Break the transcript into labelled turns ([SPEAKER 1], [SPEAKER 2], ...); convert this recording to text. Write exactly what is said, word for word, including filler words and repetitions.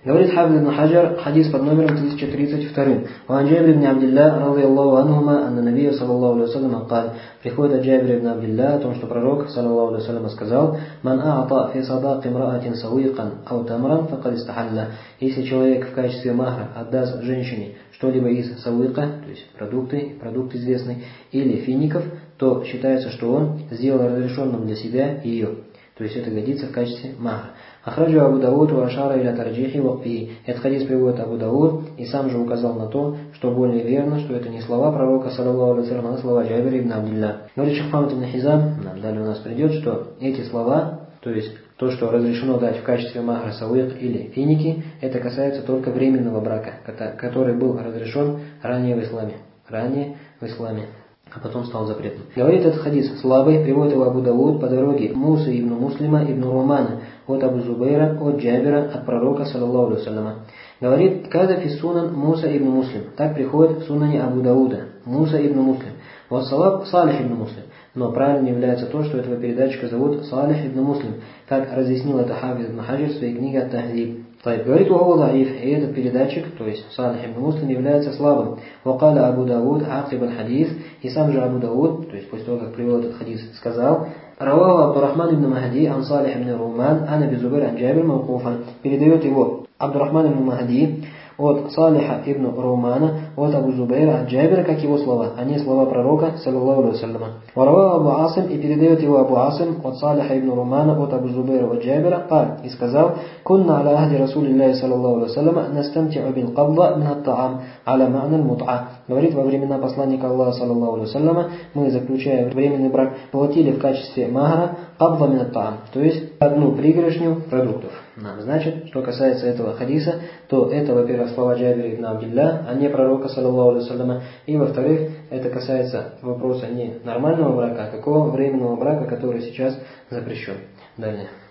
[SPEAKER 1] Говорит Хафиз ибн Хаджар, хадис под номером тысяча тридцать два. «Ван Джабир ибн Абдилля, ради Аллаху анхума, анна набия, саллаллаху алейхи вассалям, каль». Приходит от Джабира ибн Абдилля о том, что пророк, саллаллаху алейхи вассалям, сказал: «Ман а'ата фи садак имраатин сауикан ау тамран факад истахалля». Если человек в качестве махра отдаст женщине что-либо из сауика, то есть продукты, продукт известный, или фиников, то считается, что он сделал разрешенным для себя ее. То есть это годится в качестве махра. Ахраджу Абу Дауд ва ашара иля тарджихи вакфи. Этот хадис приводит Абу Дауд и сам же указал на то, что более верно, что это не слова пророка, саллаллаху алейхи вассалям, а слова Джабира ибн Абдилля. Говорит Шейх Мухаммад ибн Хизам, нам далее у нас придет, что эти слова, то есть то, что разрешено дать в качестве махра сауик или финики, это касается только временного брака, который был разрешен ранее в исламе. Ранее в исламе. А потом стал запретным. Говорит этот хадис слабый, приводит его Абу Дауд по дороге Мусы ибн Муслима ибн Румана от Абу Зубейра, от Джабира, от пророка, саллаллаху алейхи вассаляма. Говорит, «Каза фи сунан Муса ибн Муслим». Так приходит в сунане Абу Дауда. Муса ибн Муслим. Вот салаб Салих ибн Муслим. Но правильно является то, что этого передатчика зовут Салих ибн Муслим, как разъяснил это Хафиз ибн Хаджар в своей книге «Ат-Тахзиб». Говорит Угу Даиф, и этот передатчик, то есть Салих ибн Муслим, является слабым. Вакаля Абу Дауд Акиб аль-Хадис, и сам же Абу Дауд, то есть после того, как привел этот хадис, сказал: Равава Абдурахман ибн Махди ан Салих ибн Руман, ан Аби Зубайр ан Джабир мавкуфан. Передает его Абдурахман ибн Махди от Салиха ибн Румана, от Абу Зубайра, от Джабира, как его слова, а не слова пророка, саллаллаху алейхи вассаляма. Варавава Абу Асим, и передает его Абу Асим от Салиха ибн Румана, от Абу Зубайра, от Джабира, а, и сказал: «Кунна аля ахди Расулиллахи саллаллаху алейхи вассаляма настамти'у бил кабда мин ат-та'ам аля ма'на аль-мут'a». Говорит, во времена посланника Аллаха саллаллаху алейхи вассаляма мы, заключая временный брак, платили в качестве махра кабда мин ат-та'ам, то есть одну пригоршню продуктов. Значит, что касается этого хадиса, то это, во-первых, слова Джабира ибн Абдилля, а не пророка, саллаллаху алейхи вассаляма. И, во-вторых, это касается вопроса не нормального брака, а какого временного брака, который сейчас запрещен. Далее.